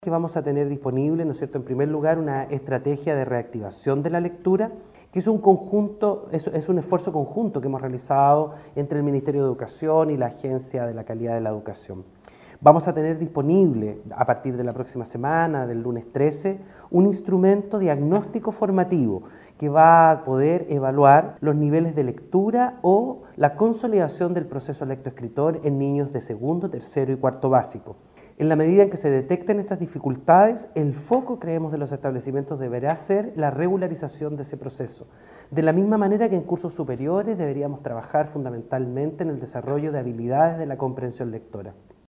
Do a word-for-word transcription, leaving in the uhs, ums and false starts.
Que vamos a tener disponible, ¿no es cierto?, en primer lugar, una estrategia de reactivación de la lectura, que es un conjunto, es, es un esfuerzo conjunto que hemos realizado entre el Ministerio de Educación y la Agencia de la Calidad de la Educación. Vamos a tener disponible, a partir de la próxima semana, del lunes trece, un instrumento diagnóstico formativo que va a poder evaluar los niveles de lectura o la consolidación del proceso lectoescritor en niños de segundo, tercero y cuarto básico. En la medida en que se detecten estas dificultades, el foco, creemos, de los establecimientos deberá ser la regularización de ese proceso. De la misma manera que en cursos superiores deberíamos trabajar fundamentalmente en el desarrollo de habilidades de la comprensión lectora.